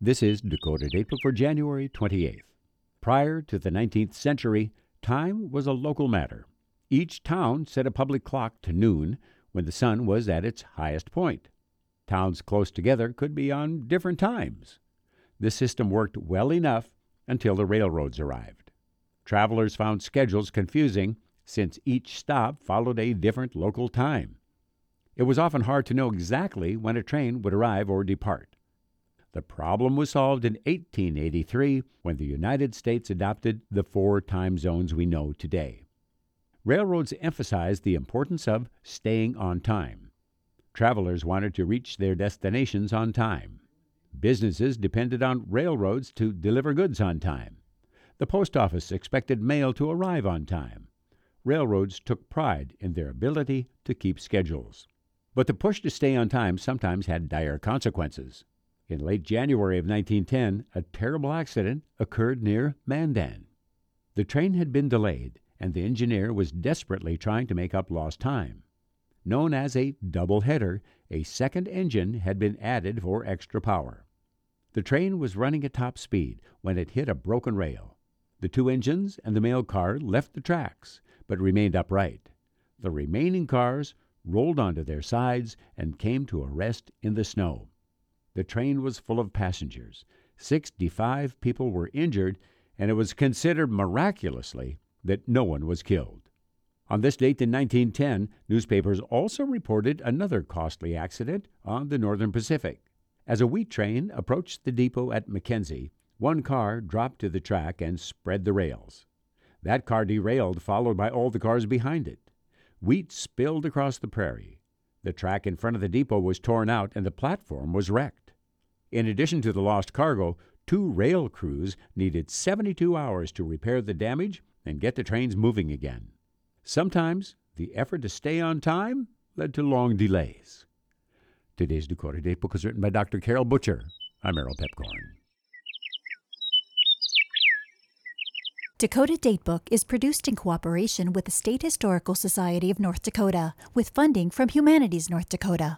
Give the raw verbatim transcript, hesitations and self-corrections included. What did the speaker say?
This is Dakota Datebook for January twenty-eighth. Prior to the nineteenth century, time was a local matter. Each town set a public clock to noon when the sun was at its highest point. Towns close together could be on different times. This system worked well enough until the railroads arrived. Travelers found schedules confusing since each stop followed a different local time. It was often hard to know exactly when a train would arrive or depart. The problem was solved in eighteen eighty-three when the United States adopted the four time zones we know today. Railroads emphasized the importance of staying on time. Travelers wanted to reach their destinations on time. Businesses depended on railroads to deliver goods on time. The post office expected mail to arrive on time. Railroads took pride in their ability to keep schedules. But the push to stay on time sometimes had dire consequences. In late January of nineteen ten, a terrible accident occurred near Mandan. The train had been delayed, and the engineer was desperately trying to make up lost time. Known as a double-header, a second engine had been added for extra power. The train was running at top speed when it hit a broken rail. The two engines and the mail car left the tracks, but remained upright. The remaining cars rolled onto their sides and came to a rest in the snow. The train was full of passengers. sixty-five people were injured, and it was considered miraculously that no one was killed. On this date in nineteen ten, newspapers also reported another costly accident on the Northern Pacific. As a wheat train approached the depot at Mackenzie, one car dropped to the track and spread the rails. That car derailed, followed by all the cars behind it. Wheat spilled across the prairie. The track in front of the depot was torn out and the platform was wrecked. In addition to the lost cargo, two rail crews needed seventy-two hours to repair the damage and get the trains moving again. Sometimes the effort to stay on time led to long delays. Today's Dakota Datebook was written by Doctor Carol Butcher. I'm Errol Pepcorn. Dakota Datebook is produced in cooperation with the State Historical Society of North Dakota, with funding from Humanities North Dakota.